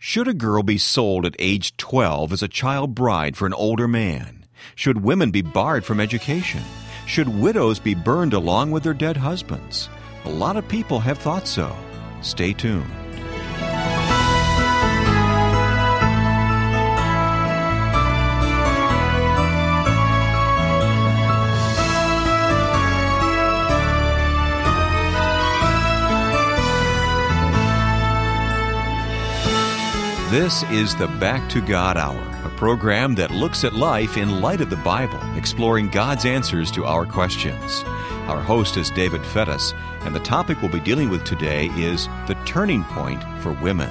Should a girl be sold at age 12 as a child bride for an older man? Should women be barred from education? Should widows be burned along with their dead husbands? A lot of people have thought so. Stay tuned. This is the Back to God Hour, a program that looks at life in light of the Bible, exploring God's answers to our questions. Our host is David Fettis, and the topic we'll be dealing with today is the turning point for women.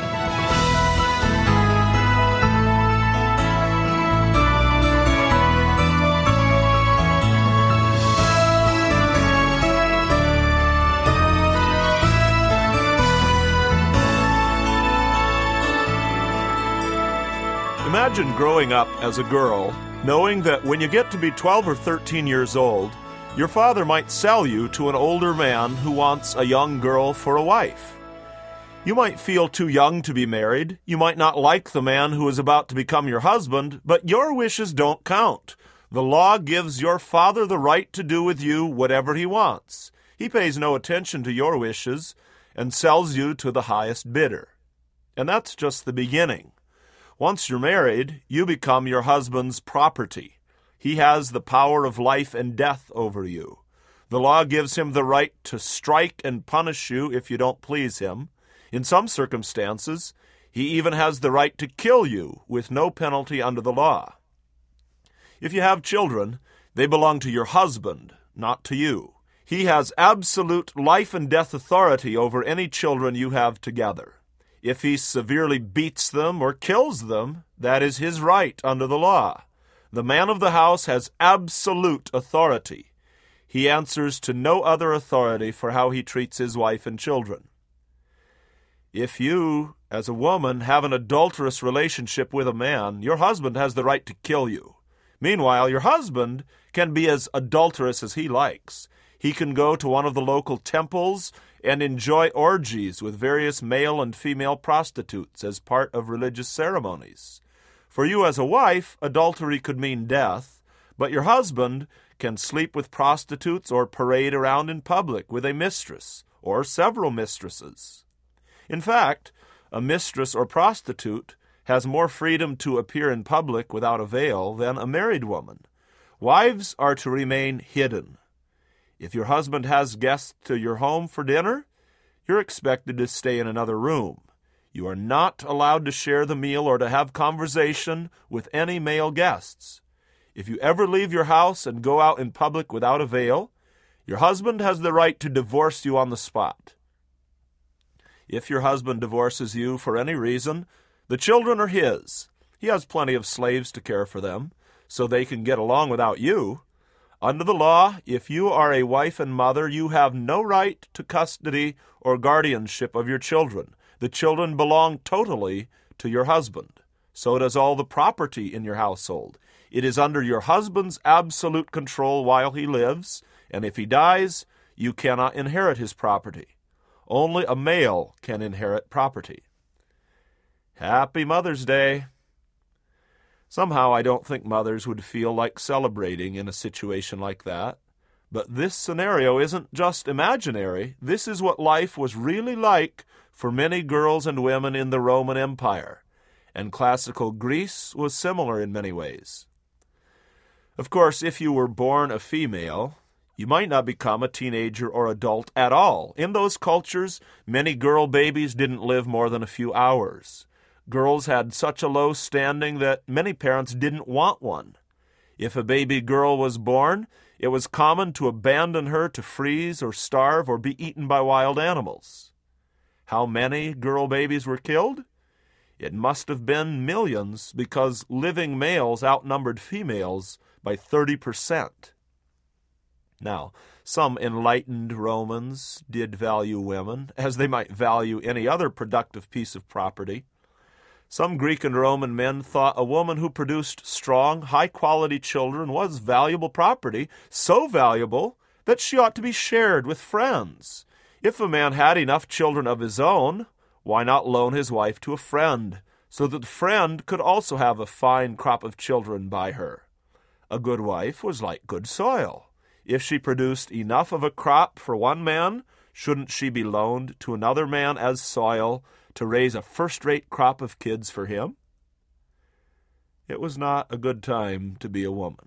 Imagine growing up as a girl, knowing that when you get to be 12 or 13 years old, your father might sell you to an older man who wants a young girl for a wife. You might feel too young to be married. You might not like the man who is about to become your husband, but your wishes don't count. The law gives your father the right to do with you whatever he wants. He pays no attention to your wishes and sells you to the highest bidder. And that's just the beginning. Once you're married, you become your husband's property. He has the power of life and death over you. The law gives him the right to strike and punish you if you don't please him. In some circumstances, he even has the right to kill you with no penalty under the law. If you have children, they belong to your husband, not to you. He has absolute life and death authority over any children you have together. If he severely beats them or kills them, that is his right under the law. The man of the house has absolute authority. He answers to no other authority for how he treats his wife and children. If you, as a woman, have an adulterous relationship with a man, your husband has the right to kill you. Meanwhile, your husband can be as adulterous as he likes. He can go to one of the local temples and enjoy orgies with various male and female prostitutes as part of religious ceremonies. For you as a wife, adultery could mean death, but your husband can sleep with prostitutes or parade around in public with a mistress or several mistresses. In fact, a mistress or prostitute has more freedom to appear in public without a veil than a married woman. Wives are to remain hidden. If your husband has guests to your home for dinner, you're expected to stay in another room. You are not allowed to share the meal or to have conversation with any male guests. If you ever leave your house and go out in public without a veil, your husband has the right to divorce you on the spot. If your husband divorces you for any reason, the children are his. He has plenty of slaves to care for them, so they can get along without you. Under the law, if you are a wife and mother, you have no right to custody or guardianship of your children. The children belong totally to your husband. So does all the property in your household. It is under your husband's absolute control while he lives, and if he dies, you cannot inherit his property. Only a male can inherit property. Happy Mother's Day! Somehow I don't think mothers would feel like celebrating in a situation like that. But this scenario isn't just imaginary. This is what life was really like for many girls and women in the Roman Empire. And classical Greece was similar in many ways. Of course, if you were born a female, you might not become a teenager or adult at all. In those cultures, many girl babies didn't live more than a few hours. Girls had such a low standing that many parents didn't want one. If a baby girl was born, it was common to abandon her to freeze or starve or be eaten by wild animals. How many girl babies were killed? It must have been millions, because living males outnumbered females by 30%. Now, some enlightened Romans did value women, as they might value any other productive piece of property. Some Greek and Roman men thought a woman who produced strong, high-quality children was valuable property, so valuable that she ought to be shared with friends. If a man had enough children of his own, Why not loan his wife to a friend, so that the friend could also have a fine crop of children by her? A good wife was like good soil. If she produced enough of a crop for one man, shouldn't she be loaned to another man as soil to raise a first-rate crop of kids for him? It was not a good time to be a woman.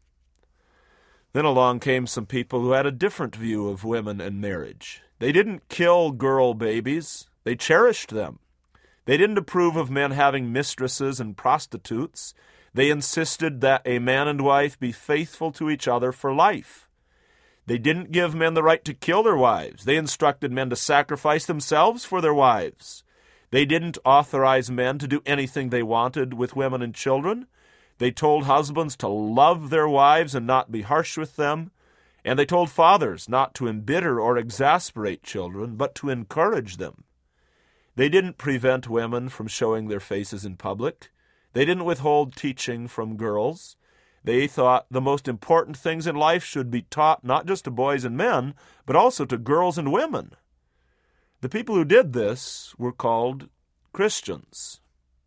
Then along came some people who had a different view of women and marriage. They didn't kill girl babies. They cherished them. They didn't approve of men having mistresses and prostitutes. They insisted that a man and wife be faithful to each other for life. They didn't give men the right to kill their wives. They instructed men to sacrifice themselves for their wives. They didn't authorize men to do anything they wanted with women and children. They told husbands to love their wives and not be harsh with them. And they told fathers not to embitter or exasperate children, but to encourage them. They didn't prevent women from showing their faces in public. They didn't withhold teaching from girls. They thought the most important things in life should be taught not just to boys and men, but also to girls and women. The people who did this were called Christians.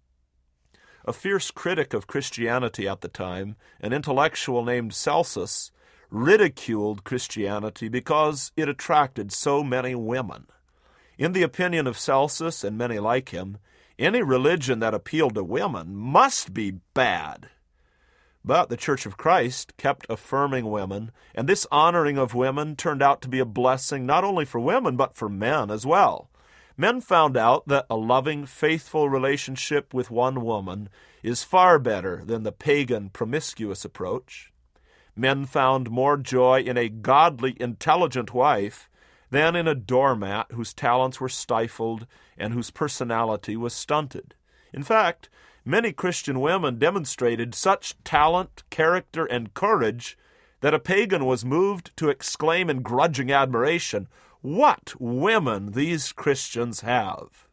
A fierce critic of Christianity at the time, an intellectual named Celsus, ridiculed Christianity because it attracted so many women. In the opinion of Celsus and many like him, any religion that appealed to women must be bad. But the Church of Christ kept affirming women, and this honoring of women turned out to be a blessing not only for women, but for men as well. Men found out that a loving, faithful relationship with one woman is far better than the pagan, promiscuous approach. Men found more joy in a godly, intelligent wife than in a doormat whose talents were stifled and whose personality was stunted. In fact, many Christian women demonstrated such talent, character, and courage that a pagan was moved to exclaim in grudging admiration, "What women these Christians have!"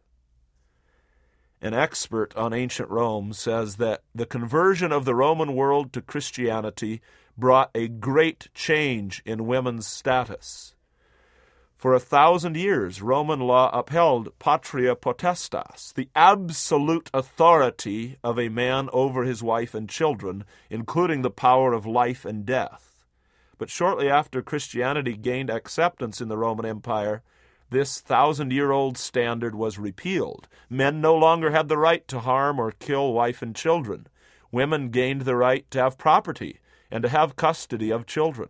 An expert on ancient Rome says that the conversion of the Roman world to Christianity brought a great change in women's status. For 1,000 years, Roman law upheld patria potestas, the absolute authority of a man over his wife and children, including the power of life and death. But shortly after Christianity gained acceptance in the Roman Empire, this 1,000-year-old standard was repealed. Men no longer had the right to harm or kill wife and children. Women gained the right to have property and to have custody of children.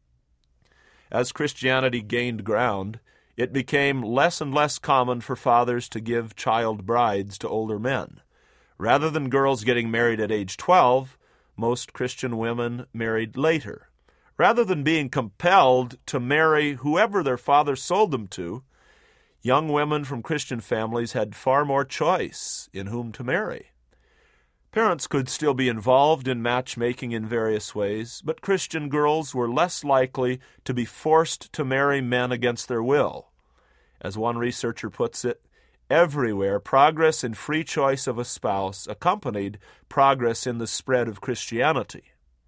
As Christianity gained ground, it became less and less common for fathers to give child brides to older men. Rather than girls getting married at age 12, most Christian women married later. Rather than being compelled to marry whoever their father sold them to, young women from Christian families had far more choice in whom to marry. Parents could still be involved in matchmaking in various ways, but Christian girls were less likely to be forced to marry men against their will. As one researcher puts it, everywhere progress in free choice of a spouse accompanied progress in the spread of Christianity.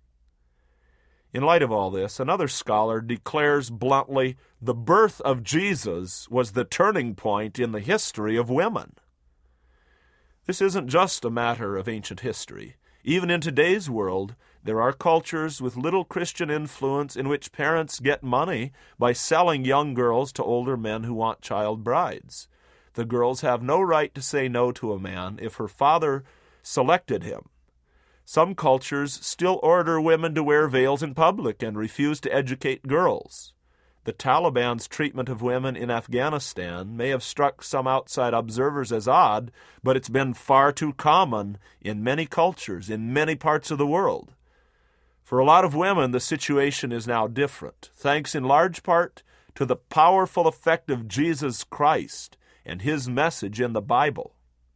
In light of all this, another scholar declares bluntly, the birth of Jesus was the turning point in the history of women. This isn't just a matter of ancient history. Even in today's world, there are cultures with little Christian influence in which parents get money by selling young girls to older men who want child brides. The girls have no right to say no to a man if her father selected him. Some cultures still order women to wear veils in public and refuse to educate girls. The Taliban's treatment of women in Afghanistan may have struck some outside observers as odd, but it's been far too common in many cultures, in many parts of the world. For a lot of women, the situation is now different, thanks in large part to the powerful effect of Jesus Christ and his message in the Bible.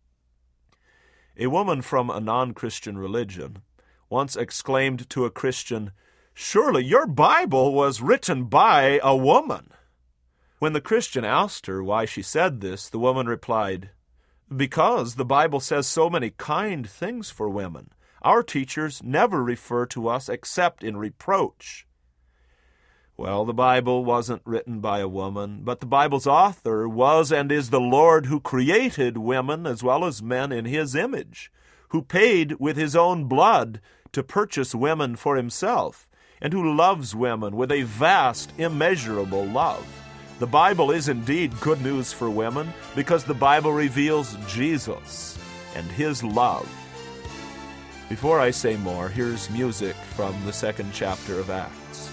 A woman from a non-Christian religion once exclaimed to a Christian, "Surely your Bible was written by a woman." When the Christian asked her why she said this, the woman replied, "Because the Bible says so many kind things for women. Our teachers never refer to us except in reproach." Well, the Bible wasn't written by a woman, but the Bible's author was and is the Lord who created women as well as men in His image, who paid with His own blood to purchase women for Himself, and who loves women with a vast, immeasurable love. The Bible is indeed good news for women because the Bible reveals Jesus and His love. Before I say more, here's music from the 2nd chapter of Acts.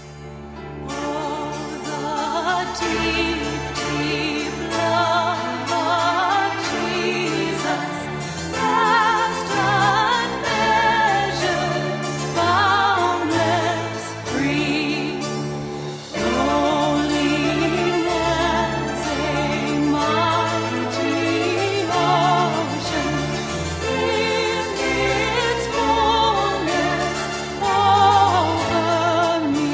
Deep, deep love of Jesus, vast, unmeasured, boundless, free. Loneliness, a mighty ocean, in its fullness over me.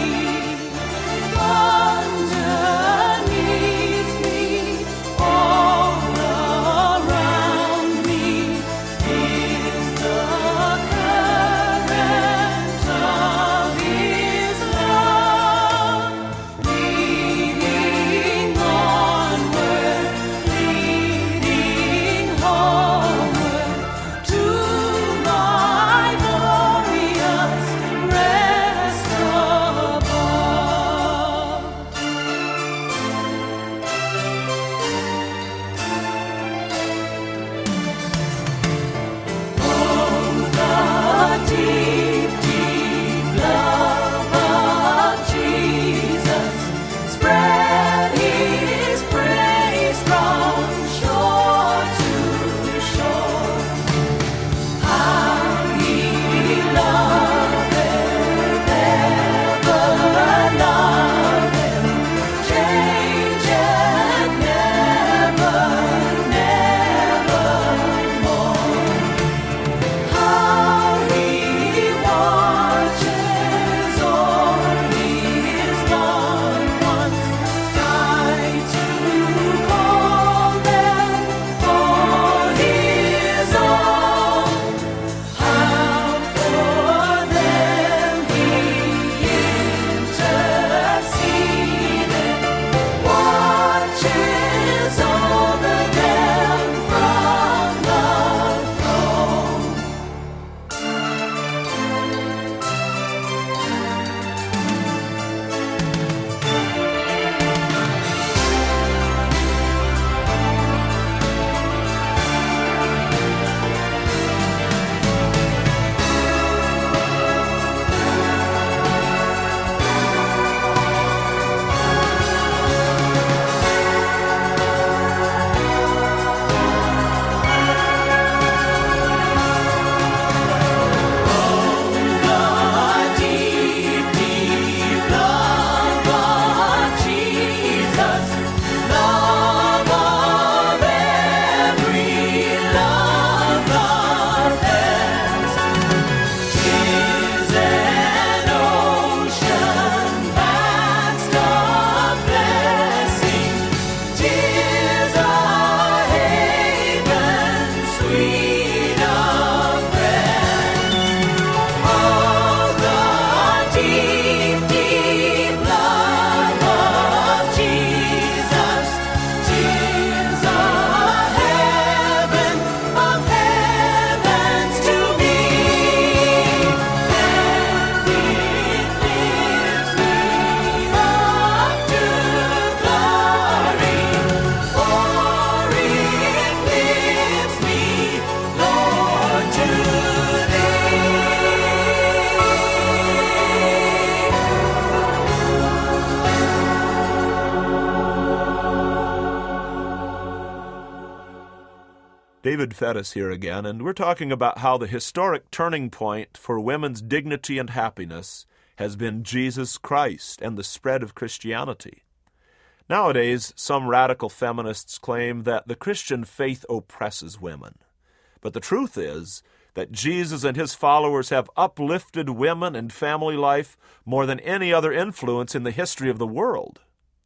David Fettis here again, and we're talking about how the historic turning point for women's dignity and happiness has been Jesus Christ and the spread of Christianity. Nowadays, some radical feminists claim that the Christian faith oppresses women. But the truth is that Jesus and his followers have uplifted women and family life more than any other influence in the history of the world.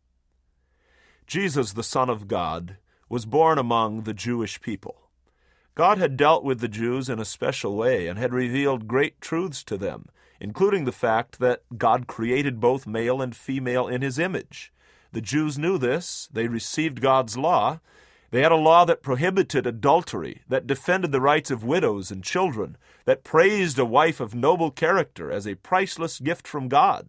Jesus, the Son of God, was born among the Jewish people. God had dealt with the Jews in a special way and had revealed great truths to them, including the fact that God created both male and female in his image. The Jews knew this. They received God's law. They had a law that prohibited adultery, that defended the rights of widows and children, that praised a wife of noble character as a priceless gift from God.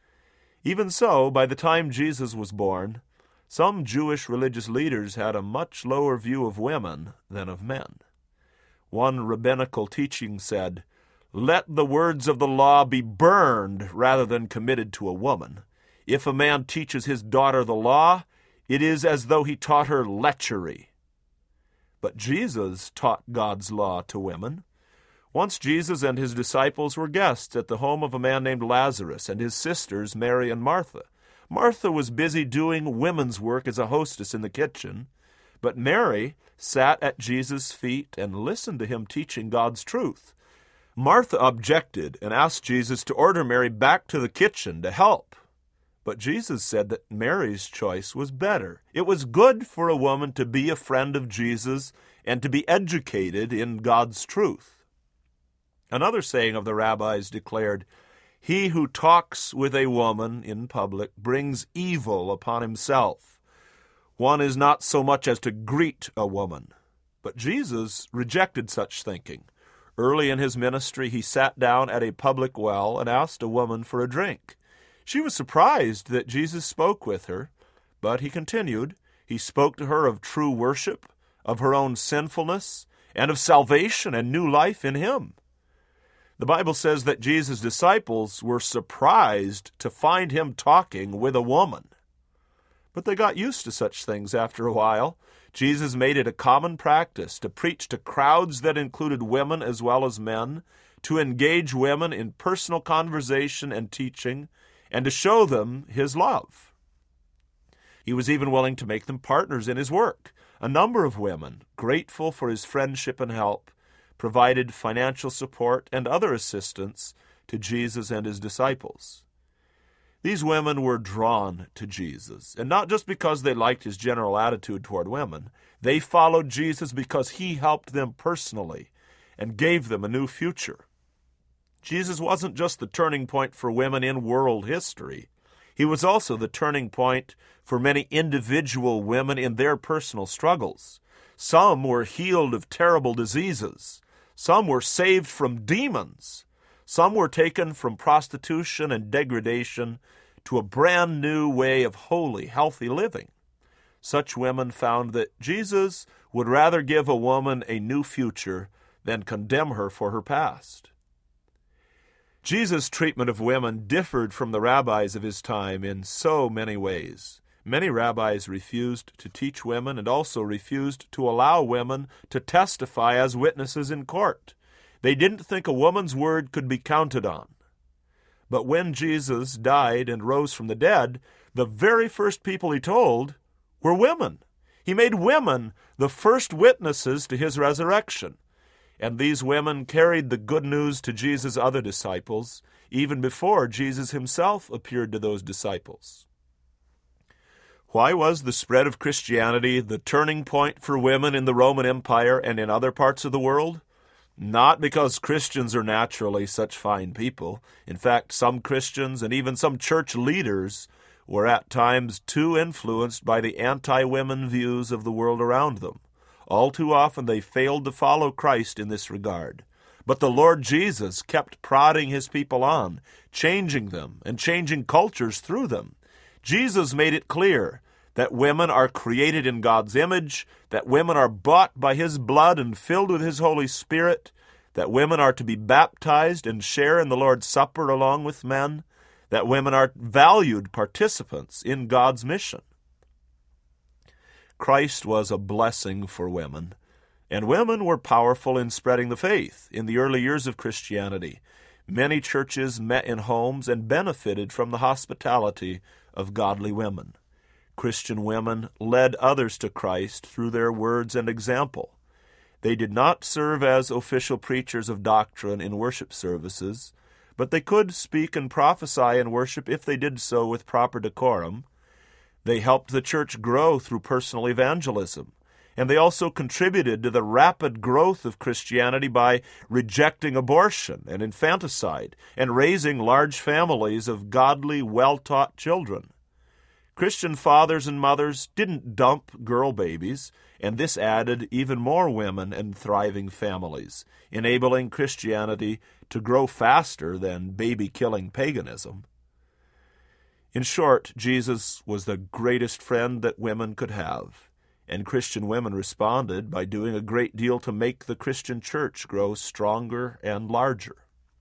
Even so, by the time Jesus was born, some Jewish religious leaders had a much lower view of women than of men. One rabbinical teaching said, "Let the words of the law be burned rather than committed to a woman. If a man teaches his daughter the law, it is as though he taught her lechery." But Jesus taught God's law to women. Once Jesus and his disciples were guests at the home of a man named Lazarus and his sisters Mary and Martha. Martha was busy doing women's work as a hostess in the kitchen, but Mary sat at Jesus' feet and listened to him teaching God's truth. Martha objected and asked Jesus to order Mary back to the kitchen to help. But Jesus said that Mary's choice was better. It was good for a woman to be a friend of Jesus and to be educated in God's truth. Another saying of the rabbis declared, "He who talks with a woman in public brings evil upon himself. One is not so much as to greet a woman." But Jesus rejected such thinking. Early in his ministry, he sat down at a public well and asked a woman for a drink. She was surprised that Jesus spoke with her, but he continued. He spoke to her of true worship, of her own sinfulness, and of salvation and new life in him. The Bible says that Jesus' disciples were surprised to find him talking with a woman. But they got used to such things after a while. Jesus made it a common practice to preach to crowds that included women as well as men, to engage women in personal conversation and teaching, and to show them his love. He was even willing to make them partners in his work. A number of women, grateful for his friendship and help, provided financial support and other assistance to Jesus and his disciples. These women were drawn to Jesus, and not just because they liked his general attitude toward women. They followed Jesus because he helped them personally and gave them a new future. Jesus wasn't just the turning point for women in world history. He was also the turning point for many individual women in their personal struggles. Some were healed of terrible diseases. Some were saved from demons. Some were taken from prostitution and degradation to a brand new way of holy, healthy living. Such women found that Jesus would rather give a woman a new future than condemn her for her past. Jesus' treatment of women differed from the rabbis of his time in so many ways. Many rabbis refused to teach women and also refused to allow women to testify as witnesses in court. They didn't think a woman's word could be counted on. But when Jesus died and rose from the dead, the very first people he told were women. He made women the first witnesses to his resurrection. And these women carried the good news to Jesus' other disciples, even before Jesus himself appeared to those disciples. Why was the spread of Christianity the turning point for women in the Roman Empire and in other parts of the world? Not because Christians are naturally such fine people. In fact, some Christians and even some church leaders were at times too influenced by the anti-women views of the world around them. All too often they failed to follow Christ in this regard. But the Lord Jesus kept prodding his people on, changing them and changing cultures through them. Jesus made it clear that women are created in God's image, that women are bought by his blood and filled with his Holy Spirit, that women are to be baptized and share in the Lord's Supper along with men, that women are valued participants in God's mission. Christ was a blessing for women, and women were powerful in spreading the faith. In the early years of Christianity, many churches met in homes and benefited from the hospitality of godly women. Christian women led others to Christ through their words and example. They did not serve as official preachers of doctrine in worship services, but they could speak and prophesy in worship if they did so with proper decorum. They helped the church grow through personal evangelism, And they also contributed to the rapid growth of Christianity by rejecting abortion and infanticide and raising large families of godly, well-taught children. Christian fathers and mothers didn't dump girl babies, and this added even more women and thriving families, enabling Christianity to grow faster than baby-killing paganism. In short, Jesus was the greatest friend that women could have, and Christian women responded by doing a great deal to make the Christian church grow stronger and larger.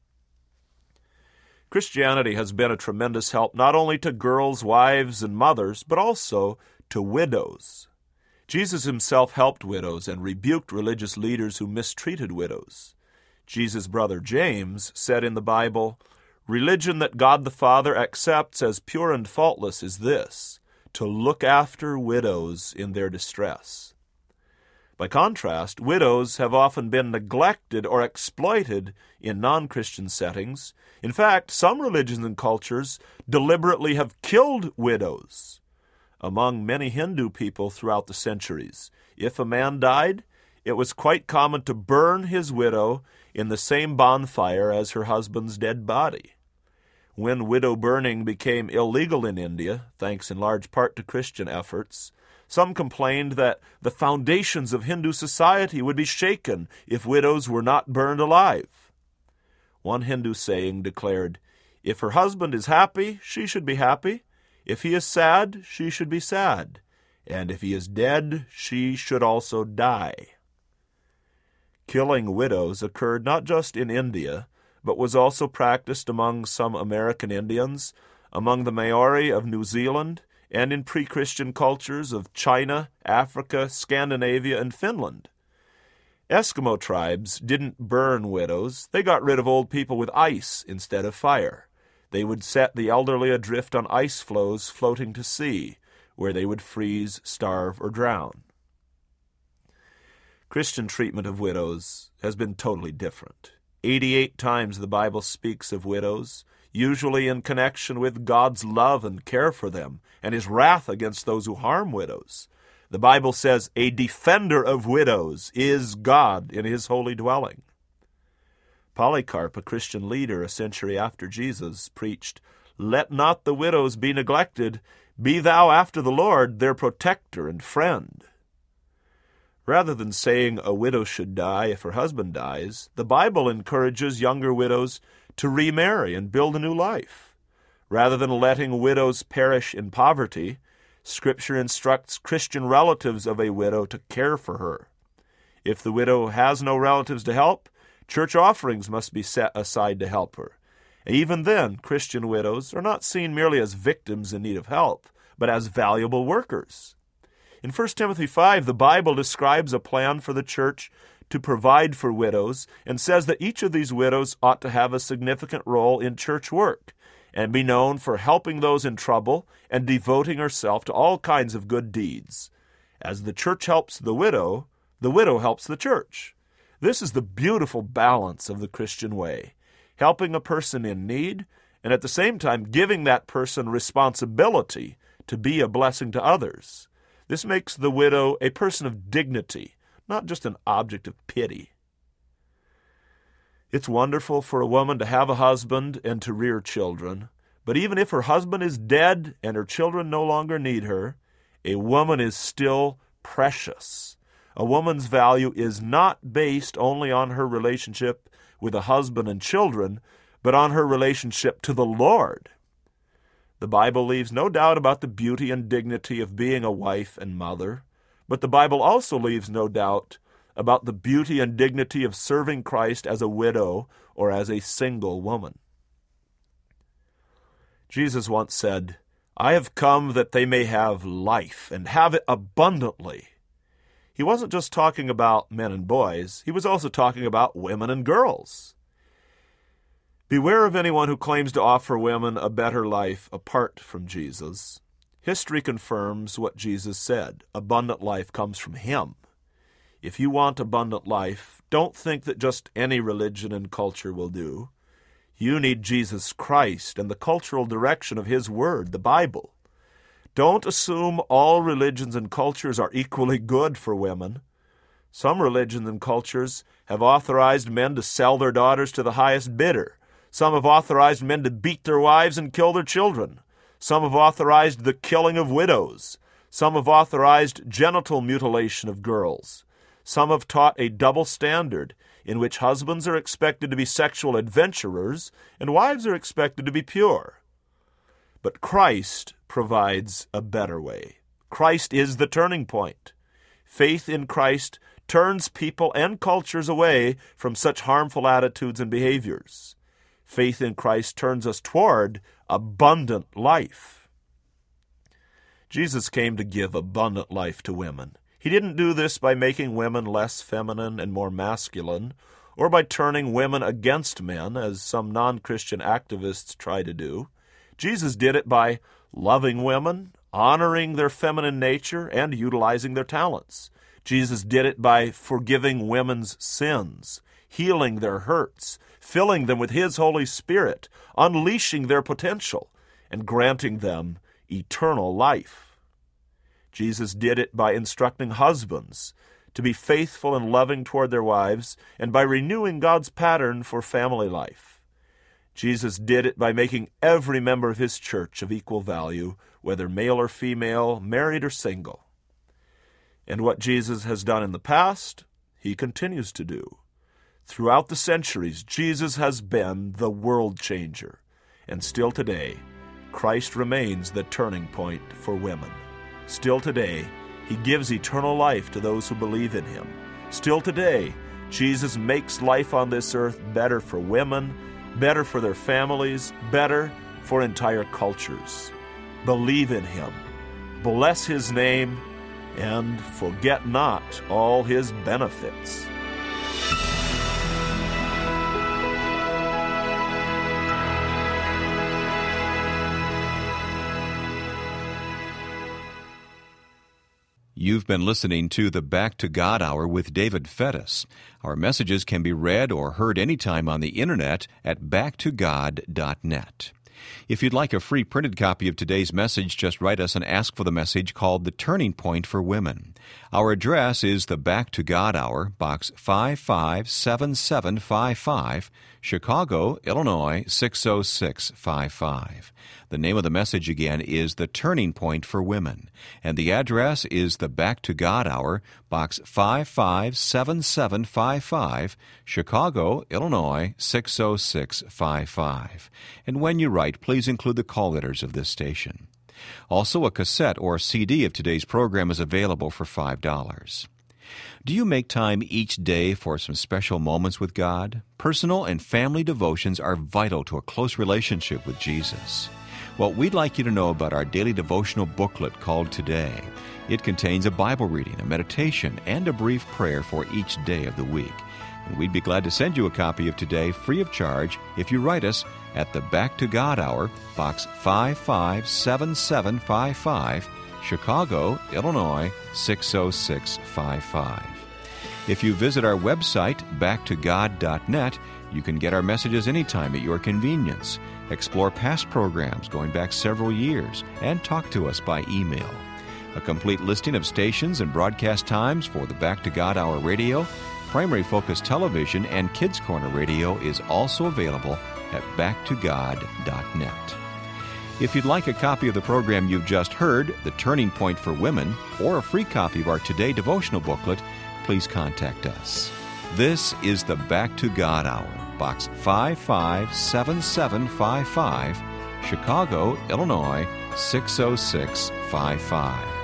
Christianity has been a tremendous help not only to girls, wives, and mothers, but also to widows. Jesus himself helped widows and rebuked religious leaders who mistreated widows. Jesus' brother James said in the Bible, "Religion that God the Father accepts as pure and faultless is this, to look after widows in their distress." By contrast, widows have often been neglected or exploited in non-Christian settings. In fact, some religions and cultures deliberately have killed widows. Among many Hindu people throughout the centuries, if a man died, it was quite common to burn his widow in the same bonfire as her husband's dead body. When widow burning became illegal in India, thanks in large part to Christian efforts, some complained that the foundations of Hindu society would be shaken if widows were not burned alive. One Hindu saying declared, "If her husband is happy, she should be happy. If he is sad, she should be sad. And if he is dead, she should also die." Killing widows occurred not just in India, but was also practiced among some American Indians, among the Maori of New Zealand, and in pre-Christian cultures of China, Africa, Scandinavia, and Finland. Eskimo tribes didn't burn widows. They got rid of old people with ice instead of fire. They would set the elderly adrift on ice floes floating to sea, where they would freeze, starve, or drown. Christian treatment of widows has been totally different. 88 times the Bible speaks of widows, usually in connection with God's love and care for them, and his wrath against those who harm widows. The Bible says, "A defender of widows is God in his holy dwelling." Polycarp, a Christian leader a century after Jesus, preached, "Let not the widows be neglected. Be thou after the Lord their protector and friend." Rather than saying a widow should die if her husband dies, the Bible encourages younger widows to remarry and build a new life. Rather than letting widows perish in poverty, Scripture instructs Christian relatives of a widow to care for her. If the widow has no relatives to help, church offerings must be set aside to help her. Even then, Christian widows are not seen merely as victims in need of help, but as valuable workers. In 1 Timothy 5, the Bible describes a plan for the church to provide for widows and says that each of these widows ought to have a significant role in church work and be known for helping those in trouble and devoting herself to all kinds of good deeds. As the church helps the widow helps the church. This is the beautiful balance of the Christian way, helping a person in need and at the same time giving that person responsibility to be a blessing to others. This makes the widow a person of dignity, not just an object of pity. It's wonderful for a woman to have a husband and to rear children, but even if her husband is dead and her children no longer need her, a woman is still precious. A woman's value is not based only on her relationship with a husband and children, but on her relationship to the Lord. The Bible leaves no doubt about the beauty and dignity of being a wife and mother, but the Bible also leaves no doubt about the beauty and dignity of serving Christ as a widow or as a single woman. Jesus once said, "I have come that they may have life and have it abundantly." He wasn't just talking about men and boys, he was also talking about women and girls. Beware of anyone who claims to offer women a better life apart from Jesus. History confirms what Jesus said. Abundant life comes from him. If you want abundant life, don't think that just any religion and culture will do. You need Jesus Christ and the cultural direction of his word, the Bible. Don't assume all religions and cultures are equally good for women. Some religions and cultures have authorized men to sell their daughters to the highest bidder. Some have authorized men to beat their wives and kill their children. Some have authorized the killing of widows. Some have authorized genital mutilation of girls. Some have taught a double standard in which husbands are expected to be sexual adventurers and wives are expected to be pure. But Christ provides a better way. Christ is the turning point. Faith in Christ turns people and cultures away from such harmful attitudes and behaviors. Faith in Christ turns us toward abundant life. Jesus came to give abundant life to women. He didn't do this by making women less feminine and more masculine, or by turning women against men, as some non-Christian activists try to do. Jesus did it by loving women, honoring their feminine nature, and utilizing their talents. Jesus did it by forgiving women's sins, healing their hurts, filling them with His Holy Spirit, unleashing their potential, and granting them eternal life. Jesus did it by instructing husbands to be faithful and loving toward their wives, and by renewing God's pattern for family life. Jesus did it by making every member of His church of equal value, whether male or female, married or single. And what Jesus has done in the past, He continues to do. Throughout the centuries, Jesus has been the world changer. And still today, Christ remains the turning point for women. Still today, He gives eternal life to those who believe in Him. Still today, Jesus makes life on this earth better for women, better for their families, better for entire cultures. Believe in Him, bless His name, and forget not all His benefits. You've been listening to the Back to God Hour with David Fettis. Our messages can be read or heard anytime on the internet at backtogod.net. If you'd like a free printed copy of today's message, just write us and ask for the message called The Turning Point for Women. Our address is the Back to God Hour, Box 557755, Chicago, Illinois 60655. The name of the message again is The Turning Point for Women, and the address is the Back to God Hour, Box 557755, Chicago, Illinois 60655. And when you write, please include the call letters of this station. Also, a cassette or CD of today's program is available for $5. Do you make time each day for some special moments with God? Personal and family devotions are vital to a close relationship with Jesus. Well, we'd like you to know about our daily devotional booklet called Today. It contains a Bible reading, a meditation, and a brief prayer for each day of the week. And we'd be glad to send you a copy of Today free of charge if you write us at the Back to God Hour, Box 557755, Chicago, Illinois 60655. If you visit our website, backtogod.net, you can get our messages anytime at your convenience, explore past programs going back several years, and talk to us by email. A complete listing of stations and broadcast times for the Back to God Hour radio, Primary Focus Television, and Kids Corner Radio is also available at backtogod.net. If you'd like a copy of the program you've just heard, The Turning Point for Women, or a free copy of our Today devotional booklet, please contact us. This is the Back to God Hour, Box 557755, Chicago, Illinois 60655.